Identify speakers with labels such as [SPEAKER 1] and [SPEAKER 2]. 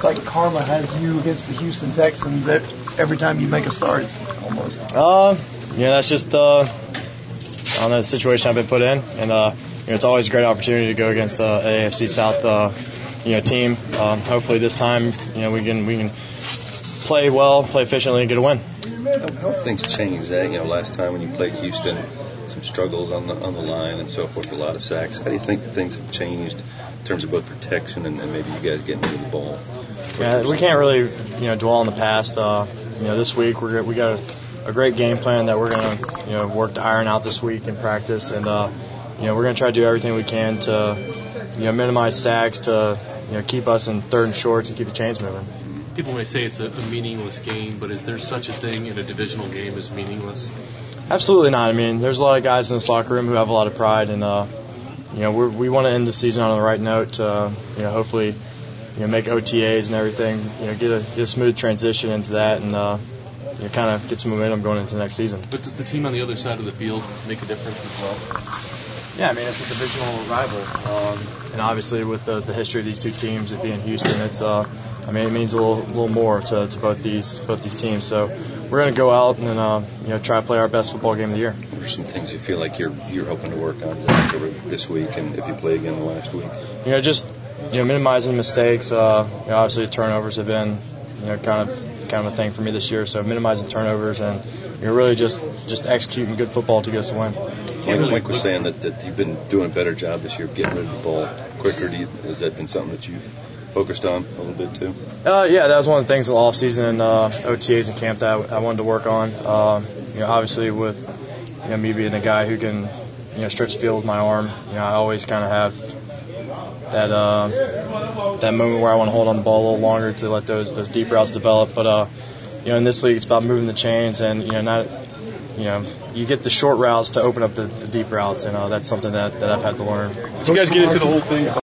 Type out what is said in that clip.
[SPEAKER 1] like karma has you against the Houston Texans every time you make a start, almost.
[SPEAKER 2] Yeah, that's just the situation I've been put in, and it's always a great opportunity to go against an AFC South team. Hopefully this time we can play well, play efficiently, and get a win.
[SPEAKER 3] How have things changed, Zach? Last time when you played Houston, some struggles on the line and so forth, a lot of sacks. How do you think things have changed in terms of both protection and maybe you guys getting to the ball?
[SPEAKER 2] Yeah, we can't really dwell on the past. This week we got a great game plan that we're going to work to iron out this week in practice, and we're going to try to do everything we can to minimize sacks, to keep us in third and shorts and keep the chains moving.
[SPEAKER 4] People may say it's a meaningless game, but is there such a thing in a divisional game as meaningless?
[SPEAKER 2] Absolutely not. I mean, there's a lot of guys in this locker room who have a lot of pride, and we want to end the season on the right note to hopefully make OTAs and everything, get a smooth transition into that, and kind of get some momentum going into the next season.
[SPEAKER 4] But does the team on the other side of the field make a difference as well?
[SPEAKER 2] Yeah, I mean, it's a divisional rival, and obviously with the history of these two teams, it being Houston, it means a little more to both these teams. So we're going to go out and try to play our best football game of the year.
[SPEAKER 3] What are some things you feel like you're hoping to work on, Zach, over this week and if you play again the last week?
[SPEAKER 2] Just minimizing mistakes. Obviously the turnovers have been kind of a thing for me this year. So minimizing turnovers and really just executing good football to get us a win.
[SPEAKER 3] Mike was saying that you've been doing a better job this year getting rid of the ball quicker. Has that been something that you've focused on a little bit too?
[SPEAKER 2] Yeah, that was one of the things in the offseason and OTAs and camp that I wanted to work on. Obviously with me being a guy who can stretch the field with my arm, I always kind of have that moment where I want to hold on the ball a little longer to let those deep routes develop. But in this league, it's about moving the chains and you get the short routes to open up the deep routes, and that's something that I've had to learn.
[SPEAKER 4] Did you guys get into the whole thing